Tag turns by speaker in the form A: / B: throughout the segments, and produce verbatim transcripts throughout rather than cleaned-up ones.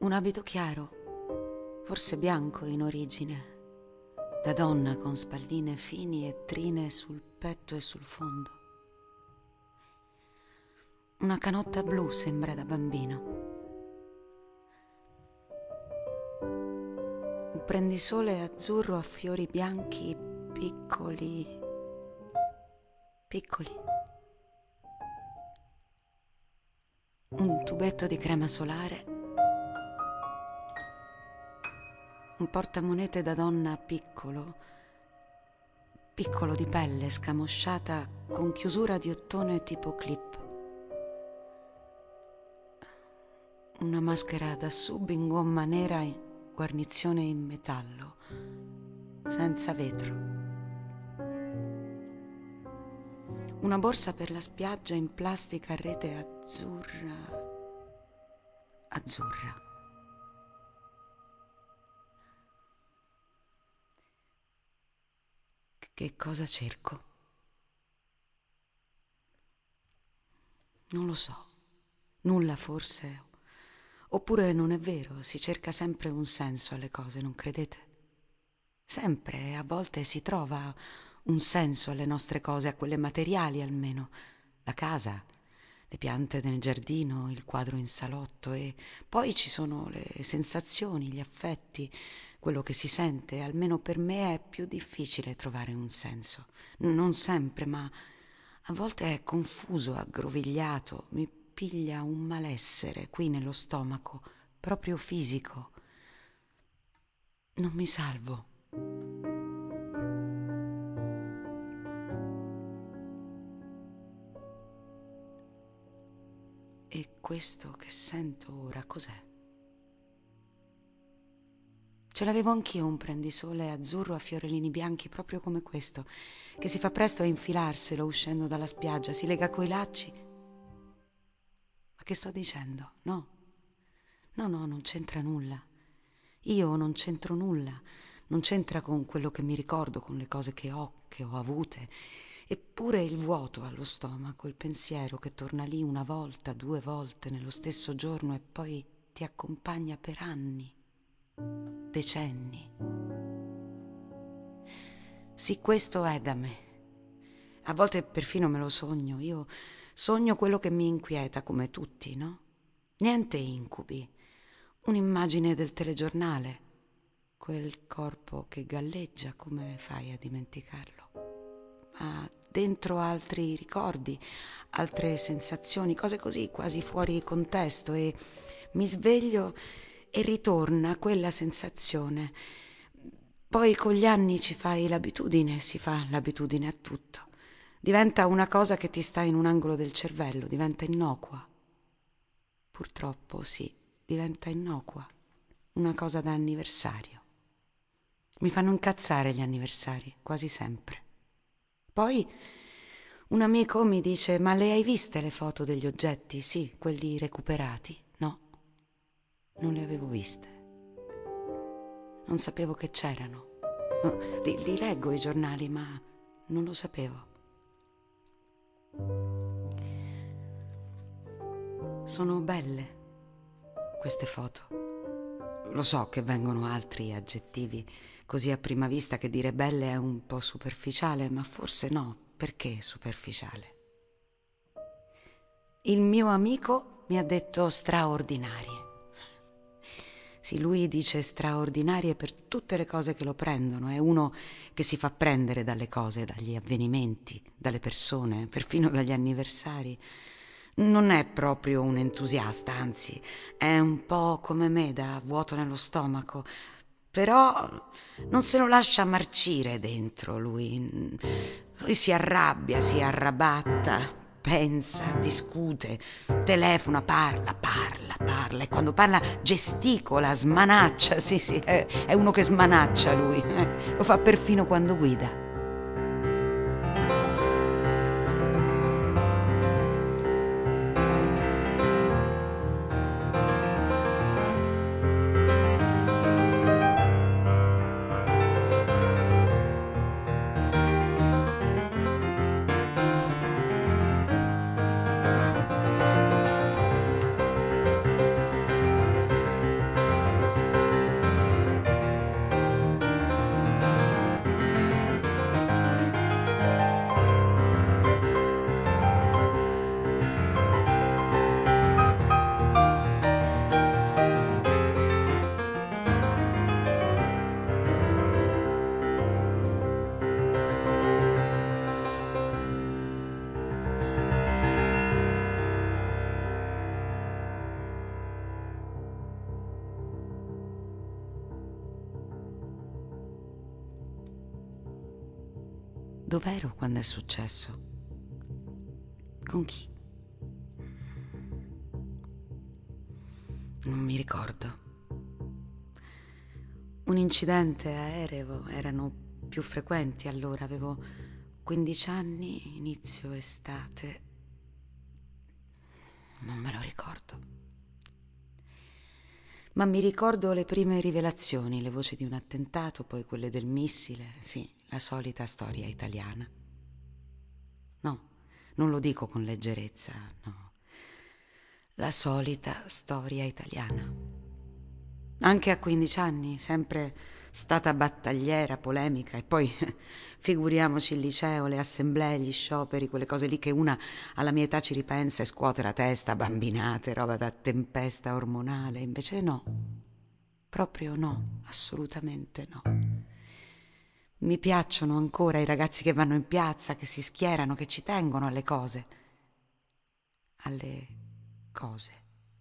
A: Un abito chiaro, forse bianco in origine, da donna con spalline fini e trine sul petto e sul fondo. Una canotta blu sembra da bambino. Un prendisole azzurro a fiori bianchi piccoli, piccoli. Un tubetto di crema solare. Un portamonete da donna piccolo, piccolo di pelle scamosciata con chiusura di ottone tipo clip. Una maschera da sub in gomma nera in guarnizione in metallo, senza vetro. Una borsa per la spiaggia in plastica a rete azzurra, azzurra. Che cosa cerco? Non lo so. Nulla forse. Oppure non è vero, si cerca sempre un senso alle cose, non credete? Sempre, a volte si trova un senso alle nostre cose, a quelle materiali almeno. La casa, le piante nel giardino, il quadro in salotto, e poi ci sono le sensazioni, gli affetti, quello che si sente. Almeno per me è più difficile trovare un senso. Non sempre, ma a volte è confuso, aggrovigliato, mi piglia un malessere qui nello stomaco, proprio fisico. Non mi salvo. E questo che sento ora cos'è? Ce l'avevo anch'io un prendisole azzurro a fiorellini bianchi proprio come questo, che si fa presto a infilarselo uscendo dalla spiaggia, si lega coi lacci. Ma che sto dicendo? No, no, no, non c'entra nulla. Io non c'entro nulla, non c'entra con quello che mi ricordo, con le cose che ho, che ho avute. Eppure il vuoto allo stomaco, il pensiero che torna lì una volta, due volte nello stesso giorno e poi ti accompagna per anni, decenni. Sì, questo è da me. A volte perfino me lo sogno. Io sogno quello che mi inquieta, come tutti, no? Niente incubi. Un'immagine del telegiornale. Quel corpo che galleggia, come fai a dimenticarlo? Ma dentro altri ricordi, altre sensazioni, cose così, quasi fuori contesto, e mi sveglio e ritorna quella sensazione. Poi con gli anni ci fai l'abitudine, si fa l'abitudine a tutto. Diventa una cosa che ti sta in un angolo del cervello, diventa innocua. Purtroppo sì, diventa innocua. Una cosa da anniversario. Mi fanno incazzare gli anniversari, quasi sempre. Poi un amico mi dice: ma le hai viste le foto degli oggetti? Sì, quelli recuperati. No, non le avevo viste. Non sapevo che c'erano. No, li, li leggo i giornali, ma non lo sapevo. Sono belle queste foto. Lo so che vengono altri aggettivi così a prima vista che dire belle è un po' superficiale, ma forse no. Perché superficiale? Il mio amico mi ha detto straordinarie. Sì, lui dice straordinarie per tutte le cose che lo prendono. È uno che si fa prendere dalle cose, dagli avvenimenti, dalle persone, perfino dagli anniversari. Non è proprio un entusiasta, anzi, è un po' come me, da vuoto nello stomaco. Però non se lo lascia marcire dentro lui. Lui si arrabbia, si arrabatta, pensa, discute, telefona, parla, parla, parla. E quando parla gesticola, smanaccia. Sì, sì, è, è uno che smanaccia lui. Eh, lo fa perfino quando guida. Dov'ero quando è successo? Con chi? Non mi ricordo. Un incidente aereo, erano più frequenti allora, avevo quindici anni, inizio estate. Non me lo ricordo. Ma mi ricordo le prime rivelazioni, le voci di un attentato, poi quelle del missile, sì, la solita storia italiana. No, non lo dico con leggerezza, no. La solita storia italiana. Anche a quindici anni, sempre stata battagliera, polemica, e poi figuriamoci il liceo, le assemblee, gli scioperi, quelle cose lì che una alla mia età ci ripensa e scuote la testa, bambinate, roba da tempesta ormonale. Invece no, proprio no, assolutamente no. Mi piacciono ancora i ragazzi che vanno in piazza, che si schierano, che ci tengono alle cose. Alle cose.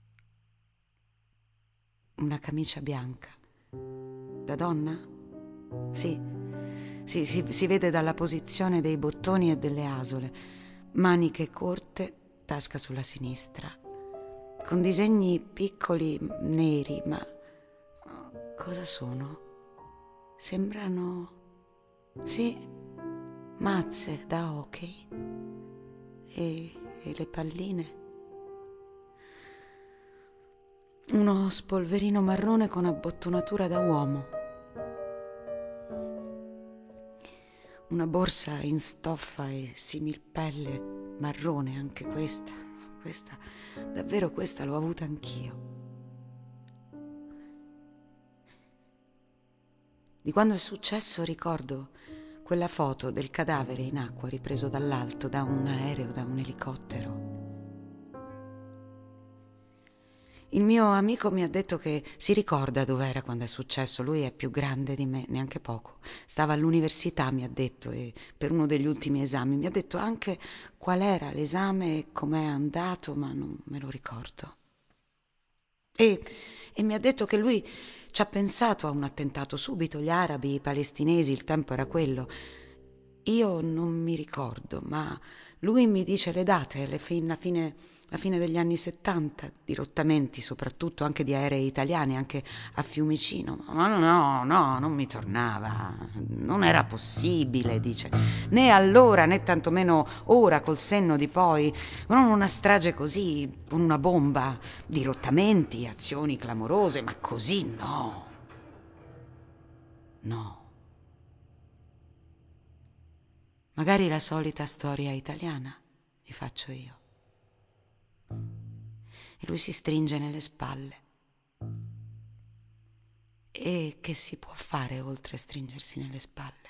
A: Una camicia bianca. Da donna? Sì, sì, si, si vede dalla posizione dei bottoni e delle asole. Maniche corte, tasca sulla sinistra. Con disegni piccoli, neri, ma cosa sono? Sembrano... sì, mazze da hockey. E, e le palline? Uno spolverino marrone con abbottonatura da uomo. Una borsa in stoffa e similpelle marrone, anche questa. Questa, davvero questa l'ho avuta anch'io. Di quando è successo ricordo quella foto del cadavere in acqua ripreso dall'alto, da un aereo, da un elicottero. Il mio amico mi ha detto che si ricorda dov'era quando è successo. Lui è più grande di me, neanche poco. Stava all'università, mi ha detto, e per uno degli ultimi esami. Mi ha detto anche qual era l'esame e com'è andato, ma non me lo ricordo. E, e mi ha detto che lui ci ha pensato a un attentato subito, gli arabi, i palestinesi, il tempo era quello. Io non mi ricordo, ma lui mi dice le date, le fi- la fine, la fine degli anni settanta, dirottamenti soprattutto anche di aerei italiani, anche a Fiumicino. Ma no, no, non mi tornava, non era possibile, dice. Né allora, né tantomeno ora, col senno di poi, non una strage così, con una bomba, dirottamenti, azioni clamorose, ma così no. No. Magari la solita storia italiana, gli faccio io. E lui si stringe nelle spalle. E che si può fare oltre stringersi nelle spalle?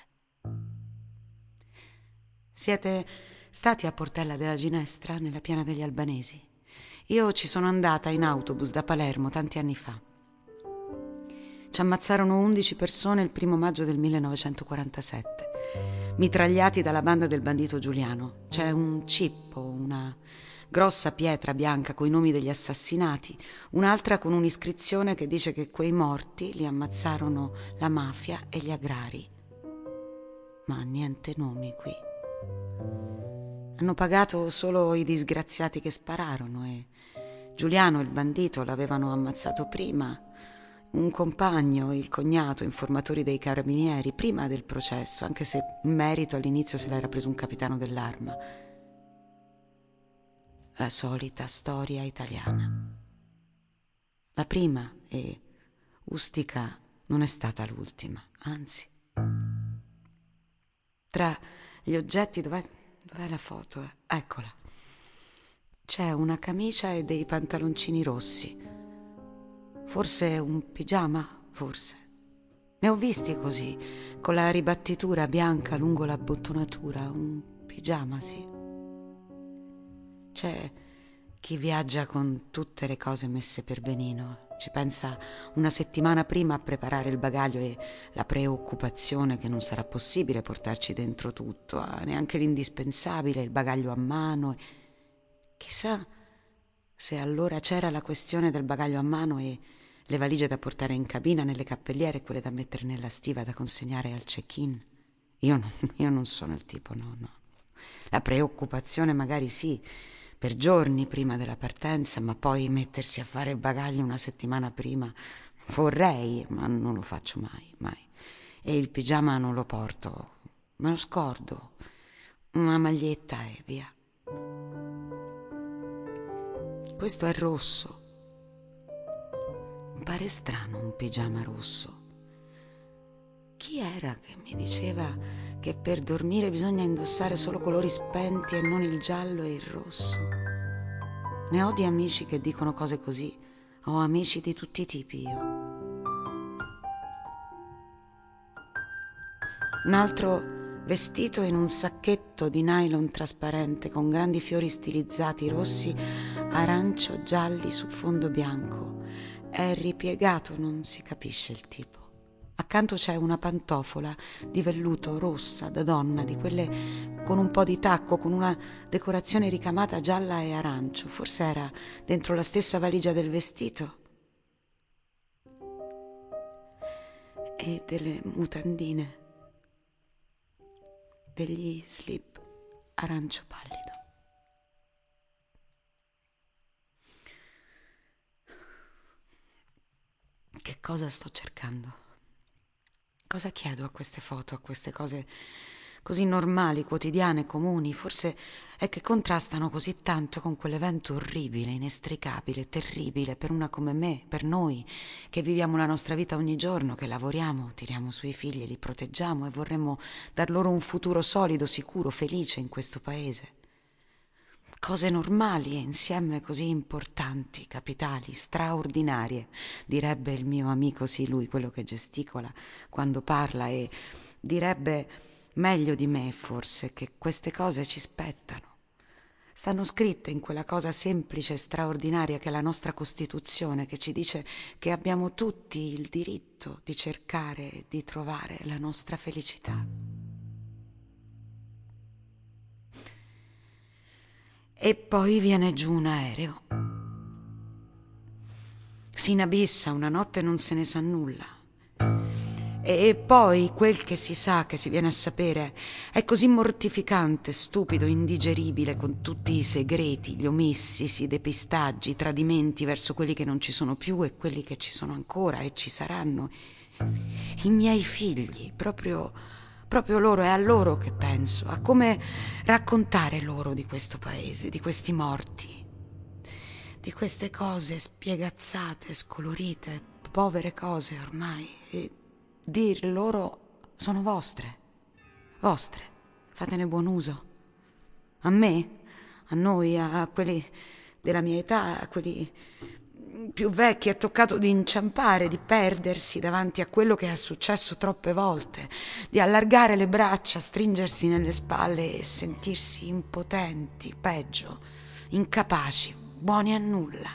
A: Siete stati a Portella della Ginestra, nella piana degli Albanesi? Io ci sono andata in autobus da Palermo tanti anni fa. Ci ammazzarono undici persone il primo maggio del millenovecentoquarantasette, mitragliati dalla banda del bandito Giuliano. C'è un cippo, una grossa pietra bianca coi nomi degli assassinati, un'altra con un'iscrizione che dice che quei morti li ammazzarono la mafia e gli agrari. Ma niente nomi qui. Hanno pagato solo i disgraziati che spararono e Giuliano, il bandito, l'avevano ammazzato prima. Un compagno, il cognato, informatori dei carabinieri, prima del processo, anche se in merito all'inizio se l'era preso un capitano dell'Arma. La solita storia italiana. La prima e Ustica non è stata l'ultima, anzi. Tra gli oggetti, dov'è, dov'è la foto? Eccola. C'è una camicia e dei pantaloncini rossi. Forse un pigiama, forse. Ne ho visti così, con la ribattitura bianca lungo la bottonatura, un pigiama, sì. C'è chi viaggia con tutte le cose messe per benino, ci pensa una settimana prima a preparare il bagaglio e la preoccupazione che non sarà possibile portarci dentro tutto, neanche l'indispensabile, il bagaglio a mano. Chissà se allora c'era la questione del bagaglio a mano e le valigie da portare in cabina, nelle cappelliere e quelle da mettere nella stiva da consegnare al check-in. Io non, io non sono il tipo, no, no. La preoccupazione magari sì, per giorni prima della partenza, ma poi mettersi a fare il bagaglio una settimana prima. Vorrei, ma non lo faccio mai, mai. E il pigiama non lo porto, me lo scordo. Una maglietta e via. Questo è rosso. Mi pare strano un pigiama rosso. Chi era che mi diceva che per dormire bisogna indossare solo colori spenti e non il giallo e il rosso? Ne ho di amici che dicono cose così. Ho amici di tutti i tipi io. Un altro vestito in un sacchetto di nylon trasparente con grandi fiori stilizzati rossi, arancio, gialli su fondo bianco. È ripiegato, non si capisce il tipo. Accanto c'è una pantofola di velluto rossa da donna, di quelle con un po' di tacco, con una decorazione ricamata gialla e arancio. Forse era dentro la stessa valigia del vestito. E delle mutandine, degli slip arancio pallido. Che cosa sto cercando? Cosa chiedo a queste foto, a queste cose così normali, quotidiane, comuni? Forse è che contrastano così tanto con quell'evento orribile, inestricabile, terribile per una come me, per noi, che viviamo la nostra vita ogni giorno, che lavoriamo, tiriamo sui figli, li proteggiamo e vorremmo dar loro un futuro solido, sicuro, felice in questo paese. Cose normali e insieme così importanti, capitali, straordinarie, direbbe il mio amico, sì, lui, quello che gesticola quando parla, e direbbe meglio di me forse che queste cose ci spettano. Stanno scritte in quella cosa semplice e straordinaria che è la nostra Costituzione, che ci dice che abbiamo tutti il diritto di cercare e di trovare la nostra felicità. E poi viene giù un aereo. Si inabissa una notte e non se ne sa nulla. E poi quel che si sa, che si viene a sapere, è così mortificante, stupido, indigeribile, con tutti i segreti, gli omissi, i depistaggi, i tradimenti verso quelli che non ci sono più e quelli che ci sono ancora e ci saranno. I miei figli, proprio, proprio loro, è a loro che penso, a come raccontare loro di questo paese, di questi morti, di queste cose spiegazzate, scolorite, povere cose ormai, e dir loro sono vostre, vostre, fatene buon uso. A me, a noi, a quelli della mia età, a quelli più vecchi, è toccato di inciampare, di perdersi davanti a quello che è successo troppe volte, di allargare le braccia, stringersi nelle spalle e sentirsi impotenti, peggio, incapaci, buoni a nulla.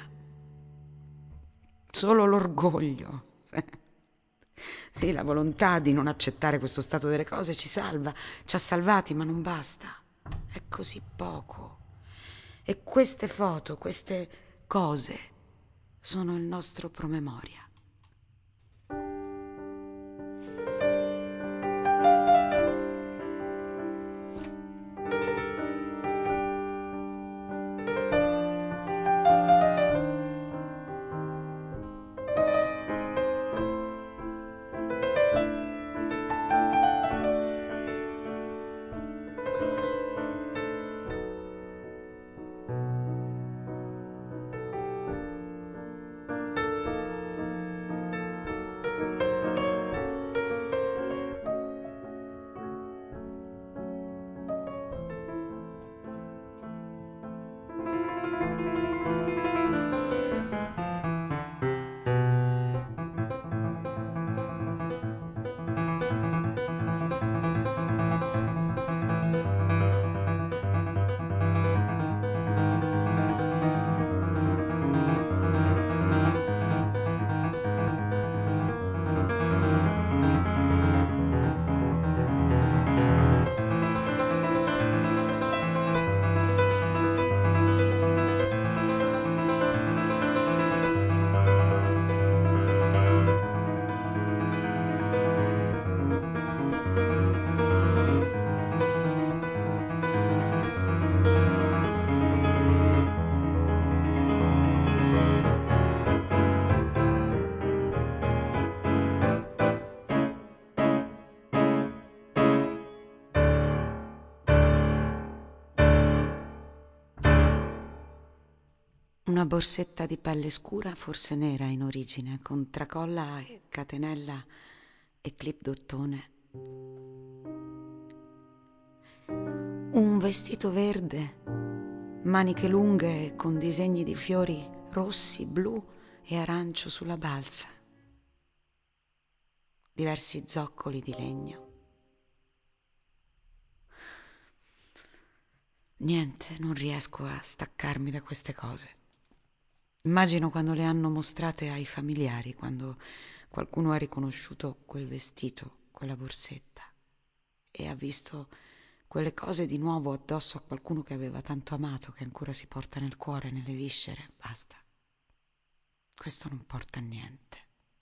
A: Solo l'orgoglio. Sì, la volontà di non accettare questo stato delle cose ci salva, ci ha salvati, ma non basta. È così poco. E queste foto, queste cose sono il nostro promemoria. Una borsetta di pelle scura, forse nera in origine, con tracolla e catenella e clip d'ottone. Un vestito verde, maniche lunghe con disegni di fiori rossi, blu e arancio sulla balza. Diversi zoccoli di legno. Niente, non riesco a staccarmi da queste cose. Immagino quando le hanno mostrate ai familiari, quando qualcuno ha riconosciuto quel vestito, quella borsetta, e ha visto quelle cose di nuovo addosso a qualcuno che aveva tanto amato, che ancora si porta nel cuore, nelle viscere. Basta. Questo non porta a niente.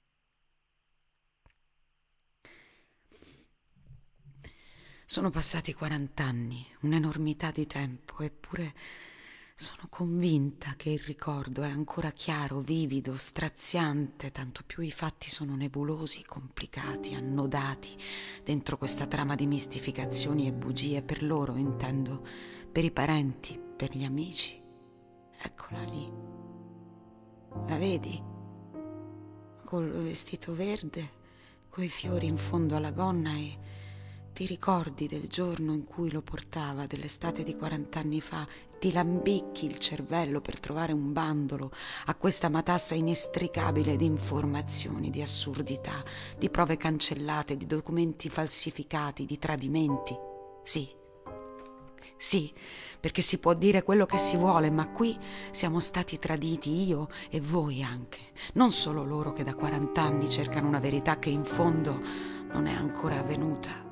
A: Sono passati quarant'anni, un'enormità di tempo, eppure sono convinta che il ricordo è ancora chiaro, vivido, straziante, tanto più i fatti sono nebulosi, complicati, annodati dentro questa trama di mistificazioni e bugie, per loro intendo, per i parenti, per gli amici. Eccola lì. La vedi? Col vestito verde, coi fiori in fondo alla gonna, e ti ricordi del giorno in cui lo portava, dell'estate di quarant'anni fa. Ti lambicchi il cervello per trovare un bandolo a questa matassa inestricabile di informazioni, di assurdità, di prove cancellate, di documenti falsificati, di tradimenti. Sì, sì, perché si può dire quello che si vuole, ma qui siamo stati traditi, io e voi anche. Non solo loro che da quarant'anni cercano una verità che in fondo non è ancora avvenuta.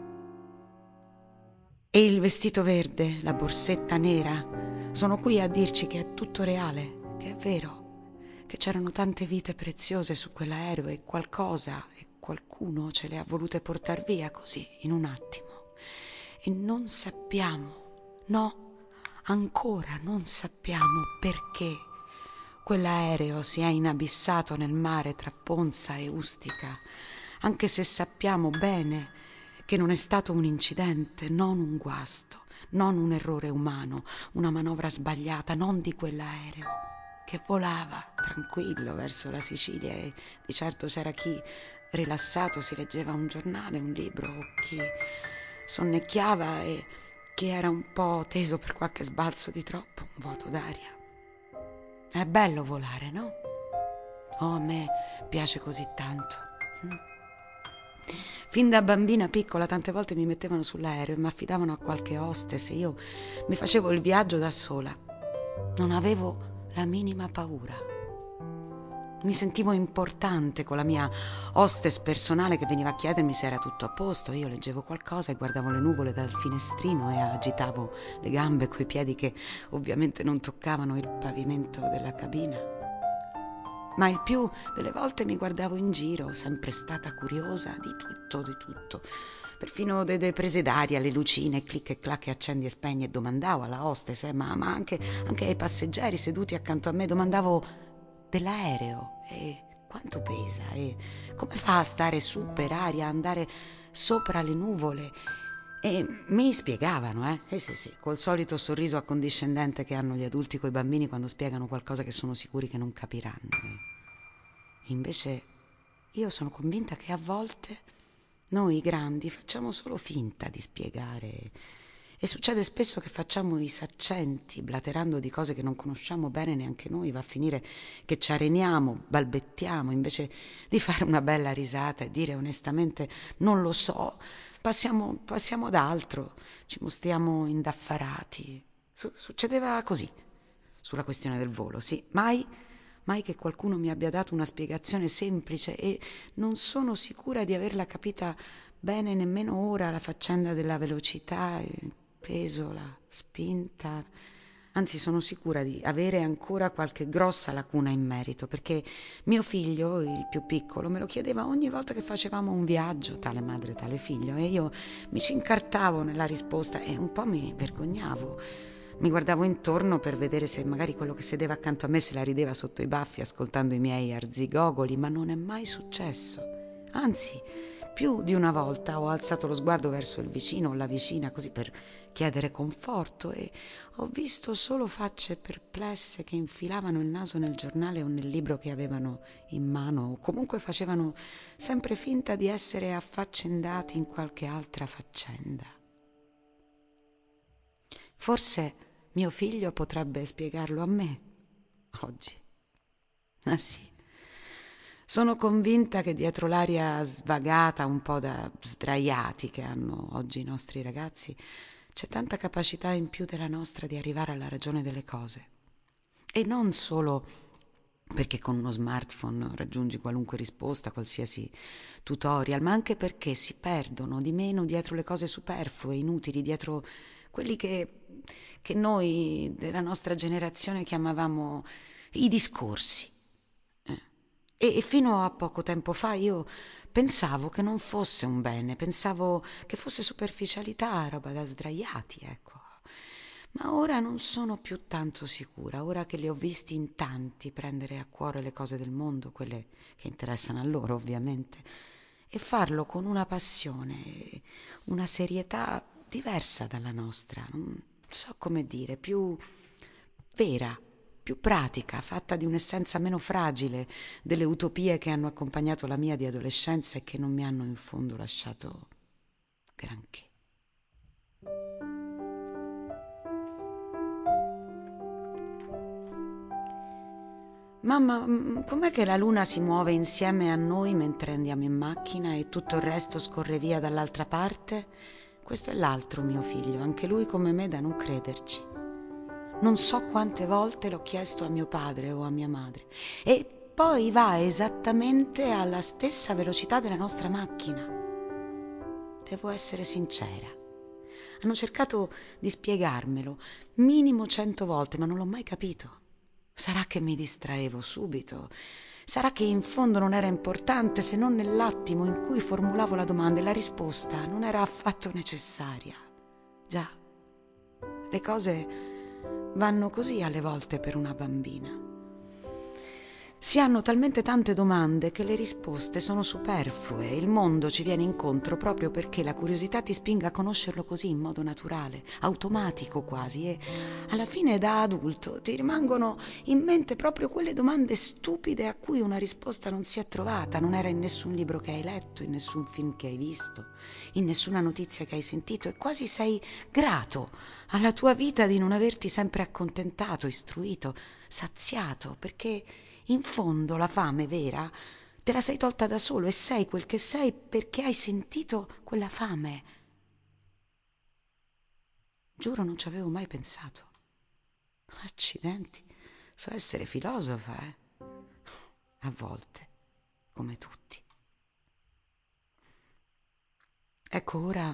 A: E il vestito verde, la borsetta nera, sono qui a dirci che è tutto reale, che è vero, che c'erano tante vite preziose su quell'aereo e qualcosa e qualcuno ce le ha volute portar via così, in un attimo. E non sappiamo, no, ancora non sappiamo perché quell'aereo si è inabissato nel mare tra Ponza e Ustica, anche se sappiamo bene che non è stato un incidente, non un guasto, non un errore umano, una manovra sbagliata, non di quell'aereo che volava tranquillo verso la Sicilia, e di certo c'era chi rilassato si leggeva un giornale, un libro, o chi sonnecchiava e chi era un po' teso per qualche sbalzo di troppo, un vuoto d'aria. È bello volare, no? Oh, a me piace così tanto. Mm. Fin da bambina piccola tante volte mi mettevano sull'aereo e mi affidavano a qualche hostess e io mi facevo il viaggio da sola. Non avevo la minima paura. Mi sentivo importante con la mia hostess personale che veniva a chiedermi se era tutto a posto. Io leggevo qualcosa e guardavo le nuvole dal finestrino e agitavo le gambe coi piedi che ovviamente non toccavano il pavimento della cabina. Ma il più delle volte mi guardavo in giro, sempre stata curiosa di tutto, di tutto. Perfino delle prese d'aria, le lucine, clic e clac, accendi e spegni, e domandavo alla hostess, eh, ma, ma anche, anche ai passeggeri seduti accanto a me, domandavo dell'aereo e quanto pesa e come fa a stare su per aria, a andare sopra le nuvole. E mi spiegavano, eh? Sì, sì, sì, col solito sorriso accondiscendente che hanno gli adulti coi bambini quando spiegano qualcosa che sono sicuri che non capiranno. E invece io sono convinta che a volte noi grandi facciamo solo finta di spiegare. E succede spesso che facciamo i saccenti, blaterando di cose che non conosciamo bene neanche noi. Va a finire che ci areniamo, balbettiamo, invece di fare una bella risata e dire onestamente non lo so. Passiamo, passiamo ad altro, ci mostriamo indaffarati. Su- succedeva così, sulla questione del volo, sì. Mai, mai che qualcuno mi abbia dato una spiegazione semplice, e non sono sicura di averla capita bene nemmeno ora, la faccenda della velocità, il peso, la spinta. Anzi, sono sicura di avere ancora qualche grossa lacuna in merito, perché mio figlio, il più piccolo, me lo chiedeva ogni volta che facevamo un viaggio, tale madre, tale figlio, e io mi ci incartavo nella risposta e un po' mi vergognavo. Mi guardavo intorno per vedere se magari quello che sedeva accanto a me se la rideva sotto i baffi ascoltando i miei arzigogoli, ma non è mai successo. Anzi, Più di una volta ho alzato lo sguardo verso il vicino o la vicina così per chiedere conforto e ho visto solo facce perplesse che infilavano il naso nel giornale o nel libro che avevano in mano o comunque facevano sempre finta di essere affaccendati in qualche altra faccenda. Forse mio figlio potrebbe spiegarlo a me oggi. Ah sì. Sono convinta che dietro l'aria svagata, un po' da sdraiati che hanno oggi i nostri ragazzi, c'è tanta capacità in più della nostra di arrivare alla ragione delle cose. E non solo perché con uno smartphone raggiungi qualunque risposta, qualsiasi tutorial, ma anche perché si perdono di meno dietro le cose superflue, inutili, dietro quelli che, che noi della nostra generazione chiamavamo i discorsi. E fino a poco tempo fa io pensavo che non fosse un bene, pensavo che fosse superficialità, roba da sdraiati, ecco. Ma ora non sono più tanto sicura, ora che li ho visti in tanti prendere a cuore le cose del mondo, quelle che interessano a loro ovviamente, e farlo con una passione, una serietà diversa dalla nostra, non so come dire, più vera, più pratica, fatta di un'essenza meno fragile delle utopie che hanno accompagnato la mia di adolescenza e che non mi hanno in fondo lasciato granché. Mamma, com'è che la luna si muove insieme a noi mentre andiamo in macchina e tutto il resto scorre via dall'altra parte? Questo è l'altro mio figlio, anche lui come me da non crederci. Non so quante volte l'ho chiesto a mio padre o a mia madre. E poi va esattamente alla stessa velocità della nostra macchina. Devo essere sincera. Hanno cercato di spiegarmelo minimo cento volte, ma non l'ho mai capito. Sarà che mi distraevo subito. Sarà che in fondo non era importante se non nell'attimo in cui formulavo la domanda e la risposta non era affatto necessaria. Già, le cose vanno così alle volte per una bambina. Si hanno talmente tante domande che le risposte sono superflue e il mondo ci viene incontro proprio perché la curiosità ti spinga a conoscerlo così in modo naturale, automatico quasi, e alla fine da adulto ti rimangono in mente proprio quelle domande stupide a cui una risposta non si è trovata, non era in nessun libro che hai letto, in nessun film che hai visto, in nessuna notizia che hai sentito, e quasi sei grato alla tua vita di non averti sempre accontentato, istruito, saziato, perché in fondo la fame vera te la sei tolta da solo e sei quel che sei perché hai sentito quella fame. Giuro, non ci avevo mai pensato. Accidenti, so essere filosofa, eh? A volte, come tutti. Ecco, ora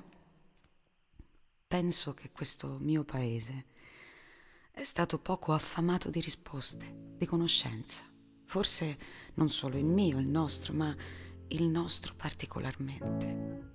A: penso che questo mio paese è stato poco affamato di risposte, di conoscenza. Forse non solo il mio, il nostro, ma il nostro particolarmente.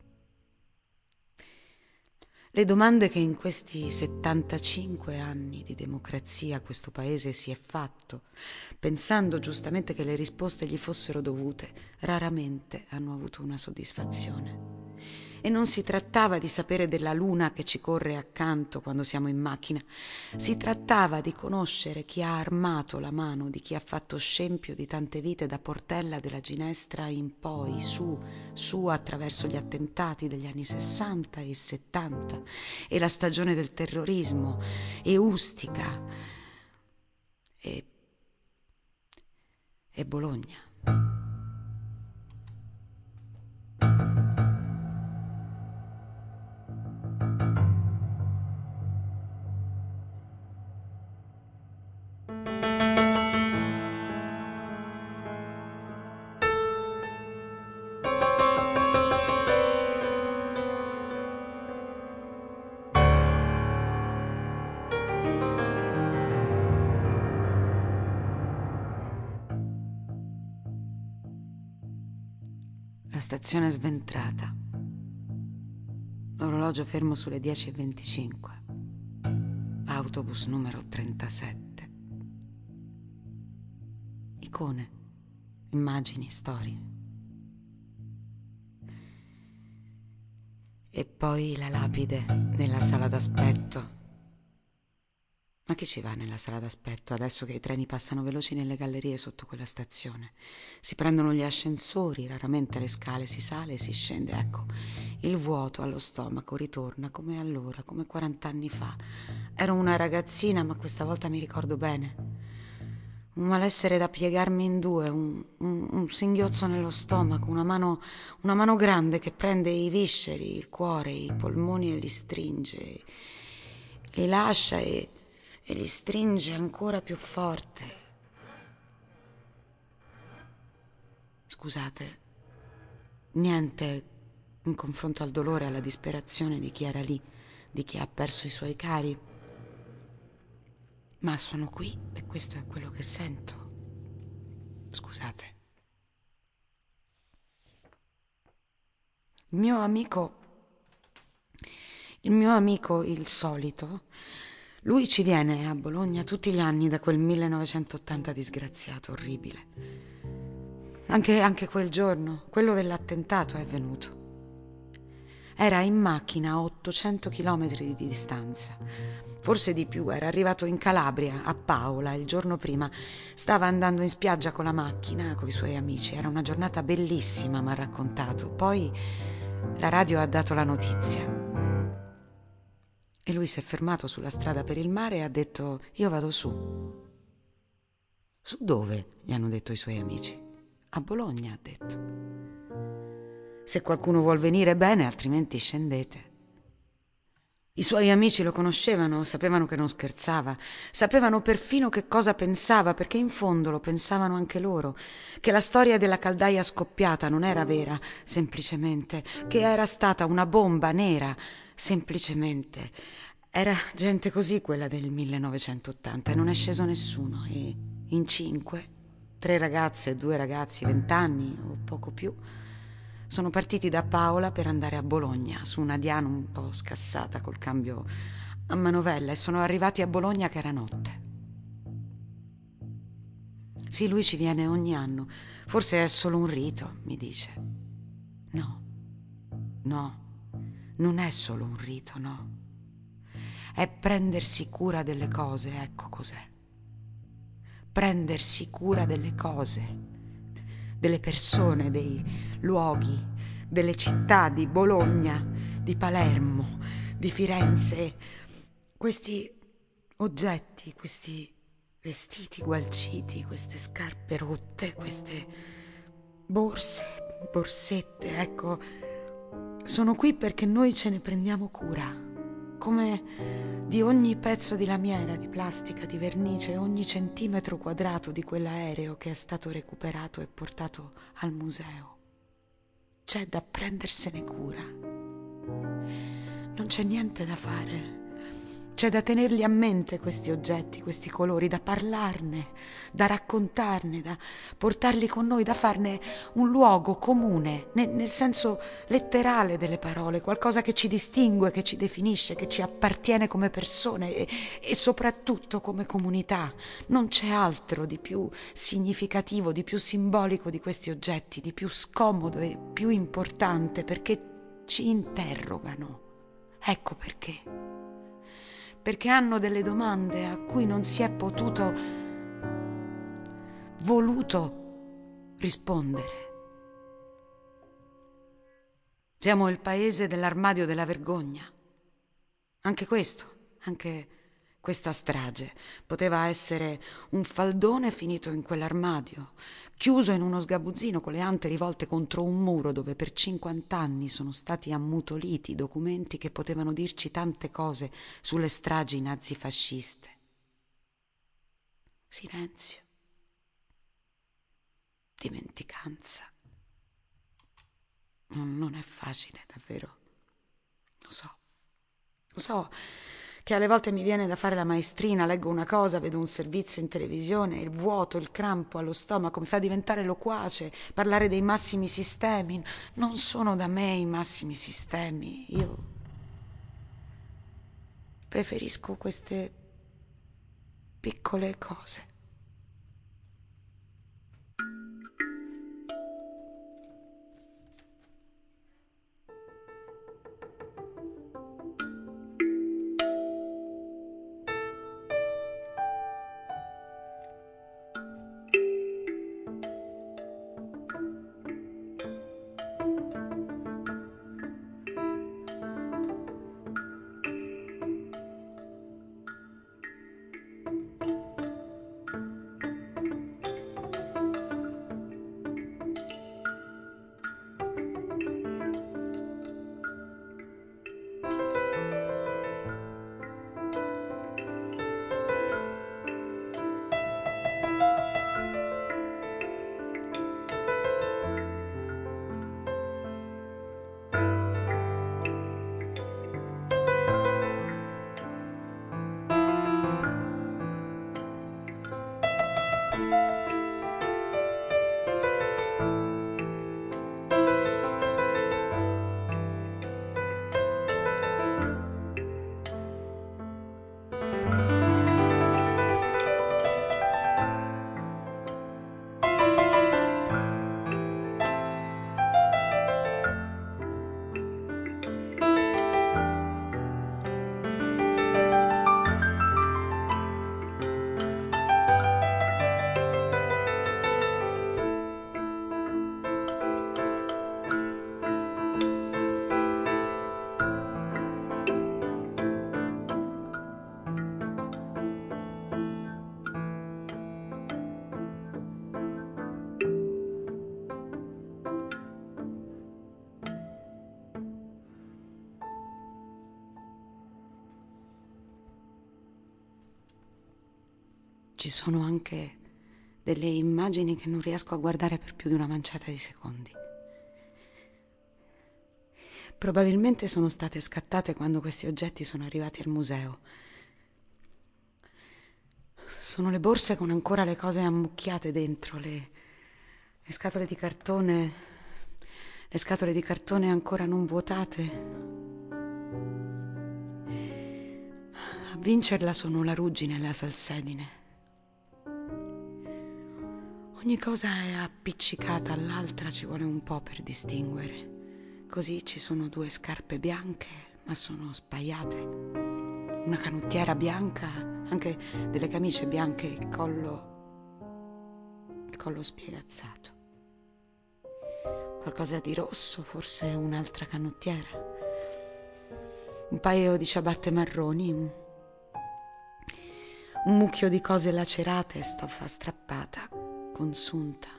A: Le domande che in questi settantacinque anni di democrazia questo paese si è fatto, pensando giustamente che le risposte gli fossero dovute, raramente hanno avuto una soddisfazione. E non si trattava di sapere della luna che ci corre accanto quando siamo in macchina, si trattava di conoscere chi ha armato la mano di chi ha fatto scempio di tante vite da Portella della Ginestra in poi, su, su attraverso gli attentati degli anni sessanta e settanta e la stagione del terrorismo e Ustica e, e Bologna. La stazione sventrata. L'orologio fermo sulle dieci e venticinque. Autobus numero trentasette. Icone, immagini, storie. E poi la lapide nella sala d'aspetto. Ma chi ci va nella sala d'aspetto adesso che i treni passano veloci nelle gallerie sotto quella stazione? Si prendono gli ascensori, raramente le scale, si sale e si scende. Ecco, il vuoto allo stomaco ritorna come allora, come quarant'anni fa. Ero una ragazzina, ma questa volta mi ricordo bene. Un malessere da piegarmi in due, un, un, un singhiozzo nello stomaco, una mano, una mano grande che prende i visceri, il cuore, i polmoni e li stringe. Li lascia e, e li stringe ancora più forte. Scusate, niente in confronto al dolore e alla disperazione di chi era lì, di chi ha perso i suoi cari. Ma sono qui e questo è quello che sento. Scusate. Il mio amico, il mio amico, il solito, lui ci viene a Bologna tutti gli anni da quel millenovecentottanta disgraziato, orribile. Anche, anche quel giorno, quello dell'attentato, è venuto. Era in macchina a ottocento chilometri di distanza. Forse di più, era arrivato in Calabria, a Paola, il giorno prima. Stava andando in spiaggia con la macchina, con i suoi amici. Era una giornata bellissima, mi ha raccontato. Poi la radio ha dato la notizia. E lui si è fermato sulla strada per il mare e ha detto: io vado su. Su dove? Gli hanno detto i suoi amici. A Bologna, ha detto. Se qualcuno vuol venire, bene, altrimenti scendete. I suoi amici lo conoscevano, sapevano che non scherzava, sapevano perfino che cosa pensava, perché in fondo lo pensavano anche loro, che la storia della caldaia scoppiata non era vera, semplicemente, che era stata una bomba nera, semplicemente. Era gente così quella del millenovecentottanta e non è sceso nessuno, e in cinque, tre ragazze e due ragazzi, vent'anni o poco più, sono partiti da Paola per andare a Bologna su una Diana un po' scassata col cambio a manovella e sono arrivati a Bologna che era notte. Sì, lui ci viene ogni anno. Forse è solo un rito, mi dice. No, no, non è solo un rito, no. È prendersi cura delle cose, ecco cos'è. Prendersi cura delle cose, delle persone, dei luoghi, delle città di Bologna, di Palermo, di Firenze. Questi oggetti, questi vestiti gualciti, queste scarpe rotte, queste borse, borsette, ecco, sono qui perché noi ce ne prendiamo cura, come di ogni pezzo di lamiera, di plastica, di vernice, ogni centimetro quadrato di quell'aereo che è stato recuperato e portato al museo. C'è da prendersene cura. Non c'è niente da fare. C'è da tenerli a mente questi oggetti, questi colori, da parlarne, da raccontarne, da portarli con noi, da farne un luogo comune, nel, nel senso letterale delle parole, qualcosa che ci distingue, che ci definisce, che ci appartiene come persone e, e soprattutto come comunità. Non c'è altro di più significativo, di più simbolico di questi oggetti, di più scomodo e più importante, perché ci interrogano. Ecco perché. Perché hanno delle domande a cui non si è potuto, voluto rispondere. Siamo il paese dell'armadio della vergogna. Anche questo, anche questa strage poteva essere un faldone finito in quell'armadio, chiuso in uno sgabuzzino con le ante rivolte contro un muro dove per cinquant'anni sono stati ammutoliti documenti che potevano dirci tante cose sulle stragi nazifasciste. Silenzio. Dimenticanza. Non, non è facile, davvero. Lo so. Lo so che alle volte mi viene da fare la maestrina, leggo una cosa, vedo un servizio in televisione, il vuoto, il crampo allo stomaco mi fa diventare loquace, parlare dei massimi sistemi. Non sono da me i massimi sistemi. Io preferisco queste piccole cose. ci sono anche delle immagini che non riesco a guardare per più di una manciata di secondi. Probabilmente sono state scattate quando questi oggetti sono arrivati al museo. Sono le borse con ancora le cose ammucchiate dentro, le, le scatole di cartone, le scatole di cartone ancora non vuotate. A vincerla sono la ruggine e la salsedine. Ogni cosa è appiccicata all'altra, ci vuole un po' per distinguere. Così ci sono due scarpe bianche, ma sono spaiate. Una canottiera bianca, anche delle camicie bianche, il collo, il collo spiegazzato. Qualcosa di rosso, forse un'altra canottiera. Un paio di ciabatte marroni, un, un mucchio di cose lacerate, stoffa strappata, consunta.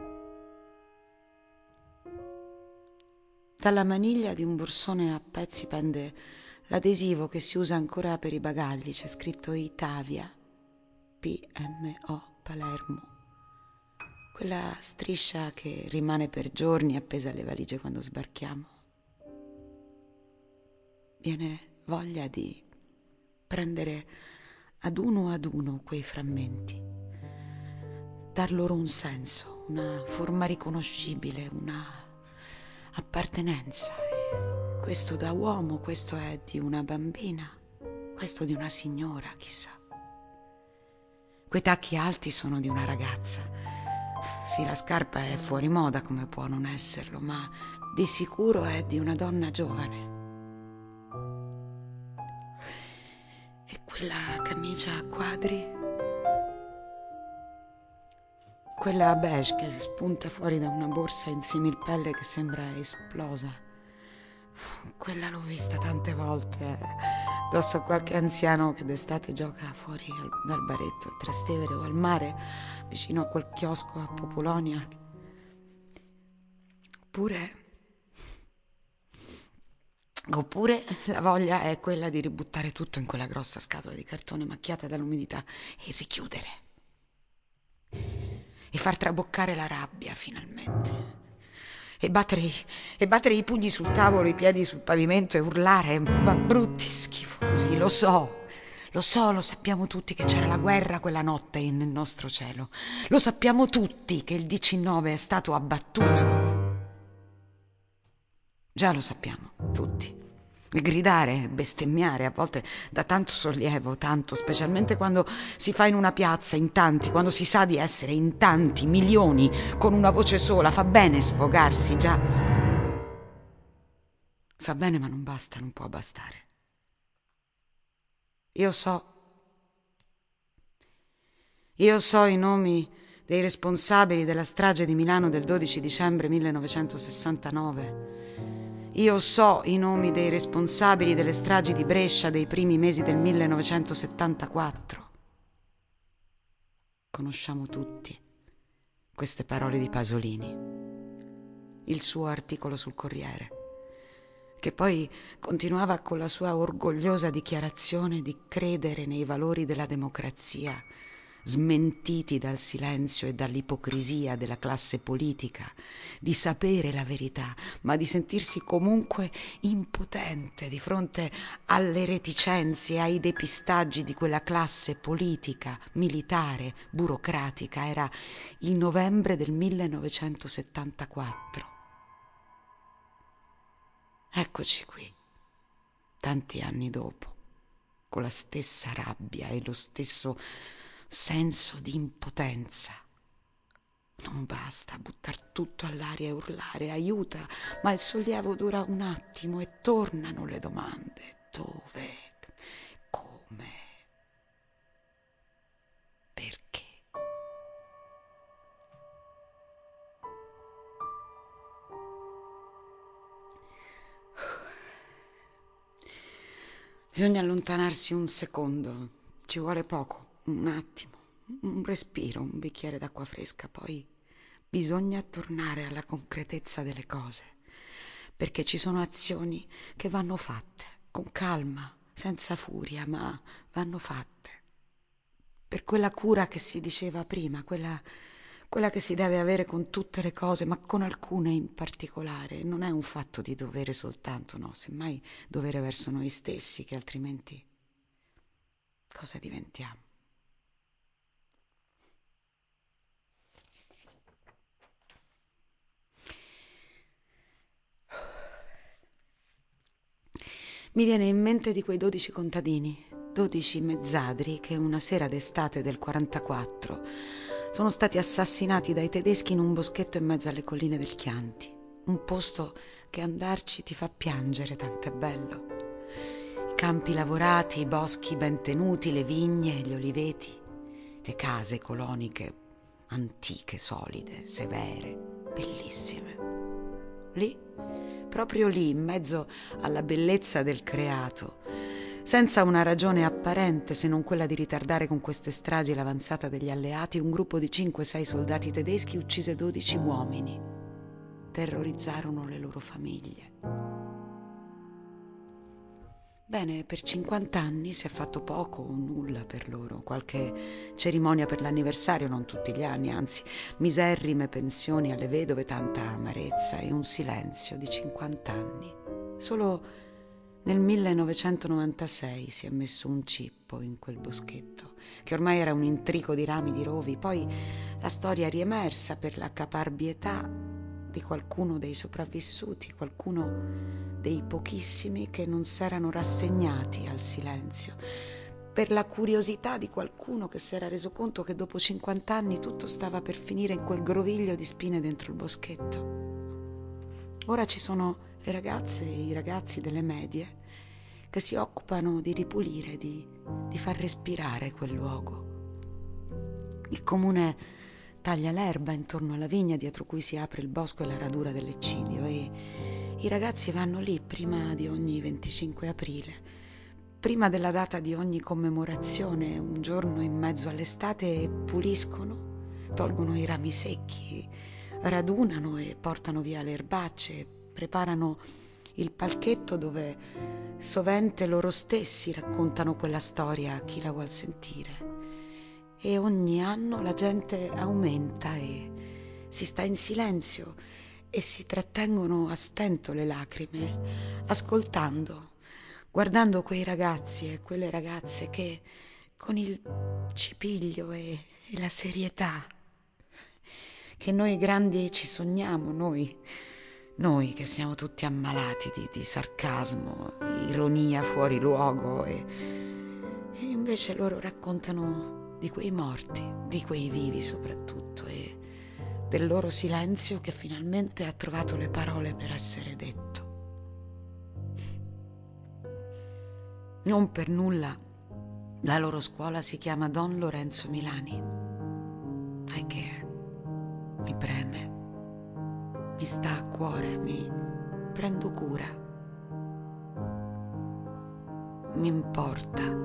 A: Dalla maniglia di un borsone a pezzi pende l'adesivo che si usa ancora per i bagagli. C'è scritto Itavia, P M O Palermo. Quella striscia che rimane per giorni appesa alle valigie quando sbarchiamo. Viene voglia di prendere ad uno ad uno quei frammenti, dar loro un senso, una forma riconoscibile, una appartenenza. Questo da uomo, questo è di una bambina, questo di una signora, chissà. Quei tacchi alti sono di una ragazza. Sì, la scarpa è fuori moda, come può non esserlo, ma di sicuro è di una donna giovane. E quella camicia a quadri, quella beige che spunta fuori da una borsa in similpelle che sembra esplosa. Quella l'ho vista tante volte addosso a qualche anziano che d'estate gioca fuori dal baretto a Trastevere o al mare vicino a quel chiosco a Popolonia. Oppure oppure la voglia è quella di ributtare tutto in quella grossa scatola di cartone macchiata dall'umidità e richiudere e far traboccare la rabbia finalmente. E battere, e battere i pugni sul tavolo, i piedi sul pavimento e urlare, ma brutti schifosi, lo so, lo so, lo sappiamo tutti che c'era la guerra quella notte nel nostro cielo. Lo sappiamo tutti che il diciannove è stato abbattuto. Già lo sappiamo, tutti. Gridare, bestemmiare, a volte dà tanto sollievo, tanto, specialmente quando si fa in una piazza, in tanti, quando si sa di essere in tanti, milioni, con una voce sola. Fa bene sfogarsi, già. Fa bene, ma non basta, non può bastare. Io so, io so i nomi dei responsabili della strage di Milano del dodici dicembre millenovecentosessantanove. Io so i nomi dei responsabili delle stragi di Brescia dei primi mesi del millenovecentosettantaquattro. Conosciamo tutti queste parole di Pasolini, il suo articolo sul Corriere, che poi continuava con la sua orgogliosa dichiarazione di credere nei valori della democrazia, smentiti dal silenzio e dall'ipocrisia della classe politica, di sapere la verità, ma di sentirsi comunque impotente di fronte alle reticenze e ai depistaggi di quella classe politica, militare, burocratica. Era il novembre del millenovecentosettantaquattro. Eccoci qui, tanti anni dopo, con la stessa rabbia e lo stesso senso di impotenza. Non basta buttar tutto all'aria e urlare aiuta, ma il sollievo dura un attimo e tornano le domande. Dove? Come? Perché? Bisogna allontanarsi un secondo, ci vuole poco. Un attimo, un respiro, un bicchiere d'acqua fresca, poi bisogna tornare alla concretezza delle cose, perché ci sono azioni che vanno fatte con calma, senza furia, ma vanno fatte. per quella cura che si diceva prima, quella, quella che si deve avere con tutte le cose, ma con alcune in particolare. Non è un fatto di dovere soltanto, no, semmai dovere verso noi stessi, che altrimenti cosa diventiamo? Mi viene in mente di quei dodici contadini, dodici mezzadri che una sera d'estate del quarantaquattro sono stati assassinati dai tedeschi in un boschetto in mezzo alle colline del Chianti, un posto che andarci ti fa piangere, tant'è bello. I campi lavorati, i boschi ben tenuti, le vigne, gli oliveti, le case coloniche antiche, solide, severe, bellissime. Lì, proprio lì, in mezzo alla bellezza del creato, senza una ragione apparente se non quella di ritardare con queste stragi l'avanzata degli alleati, un gruppo di cinque sei soldati tedeschi uccise dodici uomini. Terrorizzarono le loro famiglie. Bene, per cinquanta anni si è fatto poco o nulla per loro, qualche cerimonia per l'anniversario, non tutti gli anni, anzi, miserrime pensioni alle vedove, tanta amarezza e un silenzio di cinquanta anni. Solo nel millenovecentonovantasei si è messo un cippo in quel boschetto, che ormai era un intrico di rami di rovi, poi la storia è riemersa per la caparbietà di qualcuno dei sopravvissuti, qualcuno dei pochissimi che non s'erano rassegnati al silenzio, per la curiosità di qualcuno che si era reso conto che dopo cinquanta anni tutto stava per finire in quel groviglio di spine dentro il boschetto. Ora ci sono le ragazze e i ragazzi delle medie che si occupano di ripulire, di, di far respirare quel luogo. Il comune taglia l'erba intorno alla vigna dietro cui si apre il bosco e la radura dell'eccidio e i ragazzi vanno lì prima di ogni venticinque aprile, prima della data di ogni commemorazione, un giorno in mezzo all'estate, e puliscono, tolgono i rami secchi, radunano e portano via le erbacce, preparano il palchetto dove sovente loro stessi raccontano quella storia a chi la vuol sentire. E ogni anno la gente aumenta e si sta in silenzio e si trattengono a stento le lacrime, ascoltando, guardando quei ragazzi e quelle ragazze che con il cipiglio e, e la serietà che noi grandi ci sogniamo, noi, noi che siamo tutti ammalati di, di sarcasmo, ironia fuori luogo e, e invece loro raccontano di quei morti, di quei vivi soprattutto, e del loro silenzio che finalmente ha trovato le parole per essere detto. Non per nulla la loro scuola si chiama Don Lorenzo Milani. I care, mi preme, mi sta a cuore, mi prendo cura, mi importa.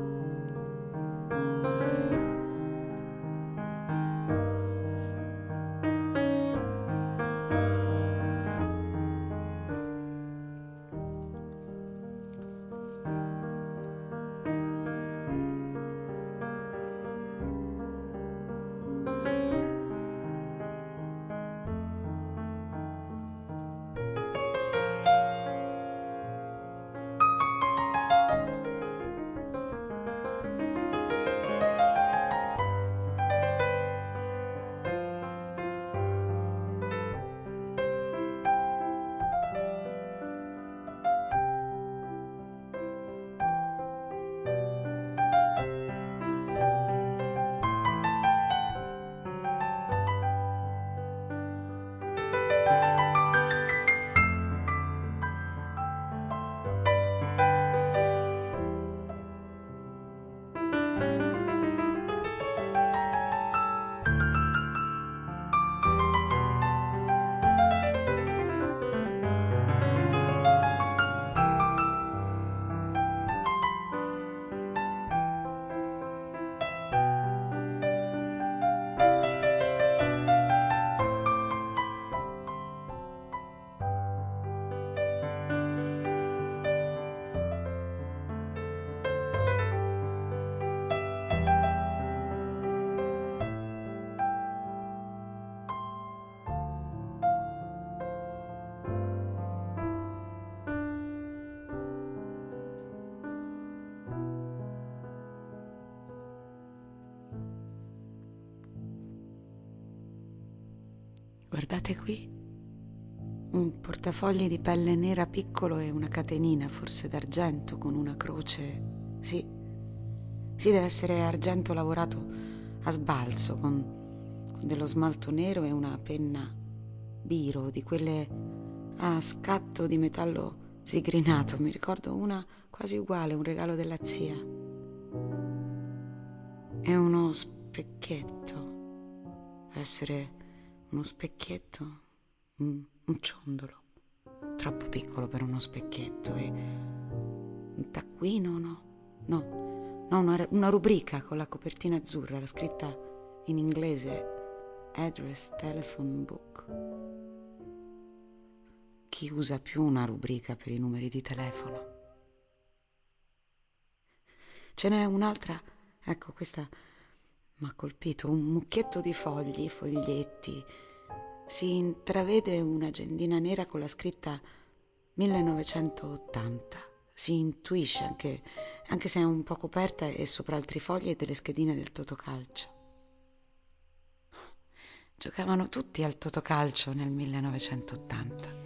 A: Guardate qui, un portafogli di pelle nera piccolo e una catenina, forse d'argento, con una croce. Sì, sì, deve essere argento lavorato a sbalzo, con, con dello smalto nero e una penna biro, di quelle a scatto di metallo zigrinato. Mi ricordo una quasi uguale, un regalo della zia. È uno specchietto. Deve essere uno specchietto, un, un ciondolo, troppo piccolo per uno specchietto. E un taccuino, no? No, no, una, una rubrica con la copertina azzurra, la scritta in inglese Address Telephone Book. Chi usa più una rubrica per i numeri di telefono? Ce n'è un'altra, ecco, questa mi ha colpito, un mucchietto di fogli, foglietti. Si intravede un'agendina nera con la scritta millenovecentottanta. Si intuisce, anche, anche se è un po' coperta, e sopra altri fogli e delle schedine del Totocalcio. Giocavano tutti al Totocalcio nel millenovecentottanta.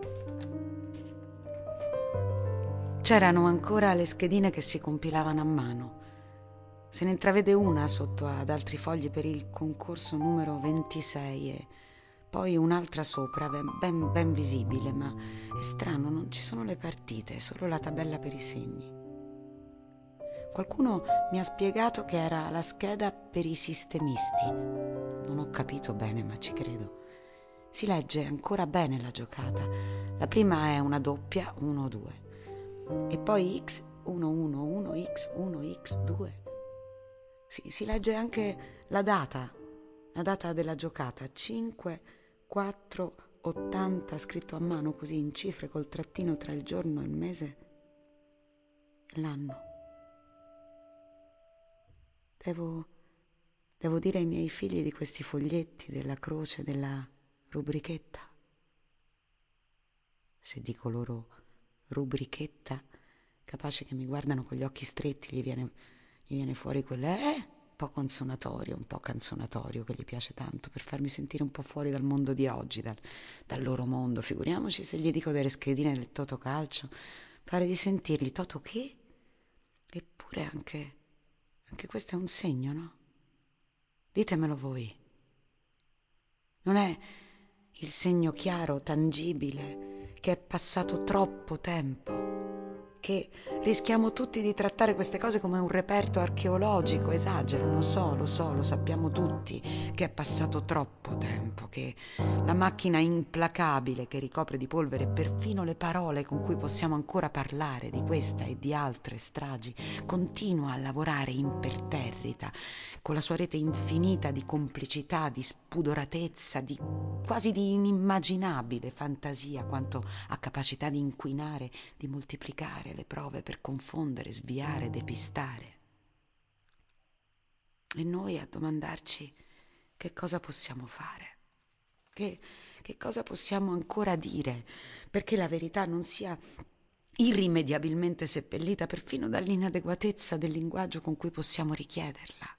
A: C'erano ancora le schedine che si compilavano a mano. Se ne intravede una sotto ad altri fogli per il concorso numero ventisei e poi un'altra sopra, ben, ben, ben visibile, ma è strano, non ci sono le partite, solo la tabella per i segni. Qualcuno mi ha spiegato che era la scheda per i sistemisti. Non ho capito bene, ma ci credo. Si legge ancora bene la giocata. La prima è una doppia, uno due. E poi X, uno uno uno, X, uno, X, due. Si, si legge anche la data, la data della giocata, cinque, quattro, ottanta, scritto a mano così in cifre col trattino tra il giorno, il mese e l'anno. Devo, devo dire ai miei figli di questi foglietti, della croce, della rubrichetta. Se dico loro rubrichetta, capace che mi guardano con gli occhi stretti, gli viene, gli viene fuori quel eh, un po' consonatorio, un po' canzonatorio, che gli piace tanto, per farmi sentire un po' fuori dal mondo di oggi, dal, dal loro mondo. Figuriamoci se gli dico delle schedine del Totocalcio, pare di sentirli. Toto che? Eppure anche, anche questo è un segno, no? Ditemelo voi. Non è il segno chiaro, tangibile, che è passato troppo tempo, che rischiamo tutti di trattare queste cose come un reperto archeologico. Esagero, lo so, lo so, lo sappiamo tutti, che è passato troppo tempo, che la macchina implacabile che ricopre di polvere perfino le parole con cui possiamo ancora parlare di questa e di altre stragi continua a lavorare imperterrita, con la sua rete infinita di complicità, di spudoratezza, di quasi di inimmaginabile fantasia, quanto a capacità di inquinare, di moltiplicare le prove per confondere, sviare, depistare. E noi a domandarci che cosa possiamo fare, che, che cosa possiamo ancora dire, perché la verità non sia irrimediabilmente seppellita perfino dall'inadeguatezza del linguaggio con cui possiamo richiederla.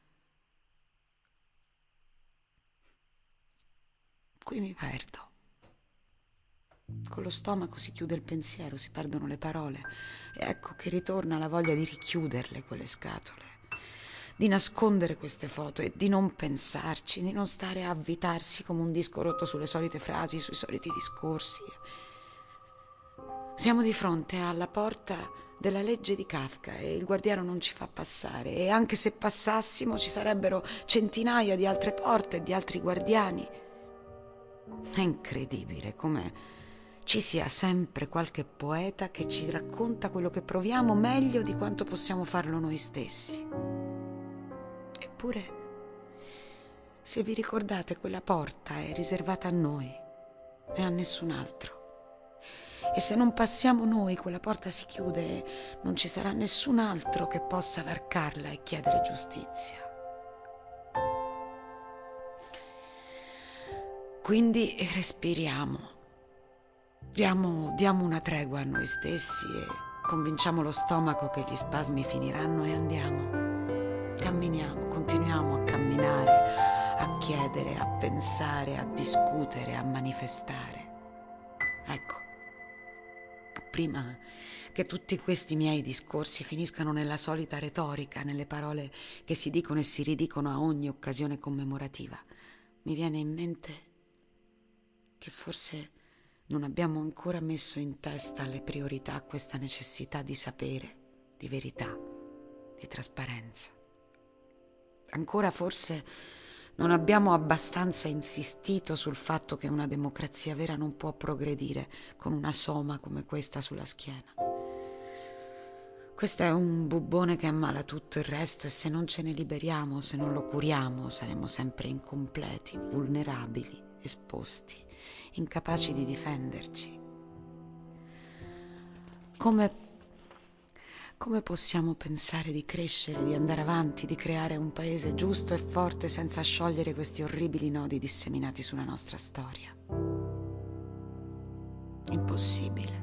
A: Qui mi perdo. Con lo stomaco si chiude il pensiero, si perdono le parole, e ecco che ritorna la voglia di richiuderle quelle scatole, di nascondere queste foto e di non pensarci, di non stare a avvitarsi come un disco rotto sulle solite frasi, sui soliti discorsi. Siamo di fronte alla porta della legge di Kafka e il guardiano non ci fa passare, e anche se passassimo ci sarebbero centinaia di altre porte e di altri guardiani. È incredibile come ci sia sempre qualche poeta che ci racconta quello che proviamo meglio di quanto possiamo farlo noi stessi. Eppure, se vi ricordate, quella porta è riservata a noi e a nessun altro. E se non passiamo noi, quella porta si chiude e non ci sarà nessun altro che possa varcarla e chiedere giustizia. Quindi respiriamo. Diamo, diamo una tregua a noi stessi e convinciamo lo stomaco che gli spasmi finiranno e andiamo. Camminiamo, continuiamo a camminare, a chiedere, a pensare, a discutere, a manifestare. Ecco, prima che tutti questi miei discorsi finiscano nella solita retorica, nelle parole che si dicono e si ridicono a ogni occasione commemorativa, mi viene in mente che forse non abbiamo ancora messo in testa alle priorità questa necessità di sapere, di verità, di trasparenza. Ancora forse non abbiamo abbastanza insistito sul fatto che una democrazia vera non può progredire con una soma come questa sulla schiena. Questo è un bubbone che ammala tutto il resto e se non ce ne liberiamo, se non lo curiamo, saremo sempre incompleti, vulnerabili, esposti, incapaci di difenderci. Come, come possiamo pensare di crescere, di andare avanti, di creare un paese giusto e forte senza sciogliere questi orribili nodi disseminati sulla nostra storia? Impossibile.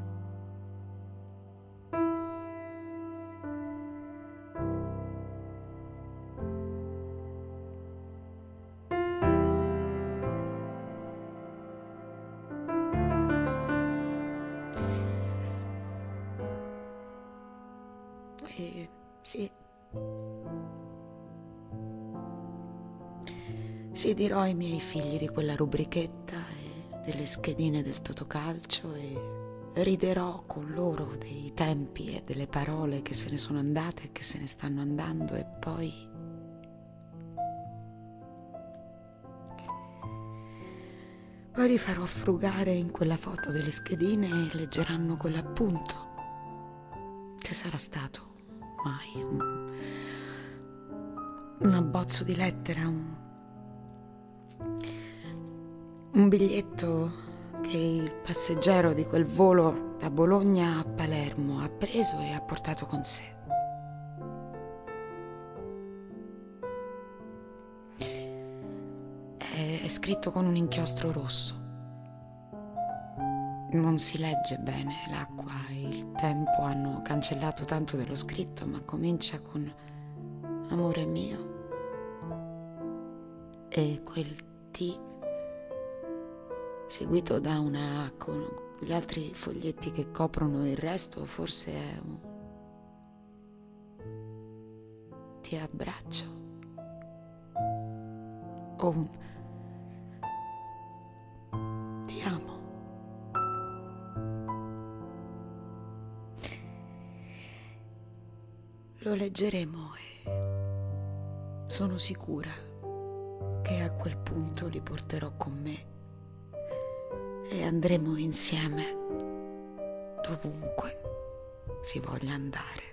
A: E sì, sì, dirò ai miei figli di quella rubrichetta e delle schedine del Totocalcio e riderò con loro dei tempi e delle parole che se ne sono andate e che se ne stanno andando e poi... Poi li farò frugare in quella foto delle schedine e leggeranno quell'appunto che sarà stato mai un, un abbozzo di lettera, un, un biglietto che il passeggero di quel volo da Bologna a Palermo ha preso e ha portato con sé. È, è scritto con un inchiostro rosso. Non si legge bene, l'acqua e il tempo hanno cancellato tanto dello scritto, ma comincia con amore mio e quel T seguito da una A con gli altri foglietti che coprono il resto, forse è un ti abbraccio o un ti amo. Lo leggeremo e sono sicura che a quel punto li porterò con me e andremo insieme dovunque si voglia andare.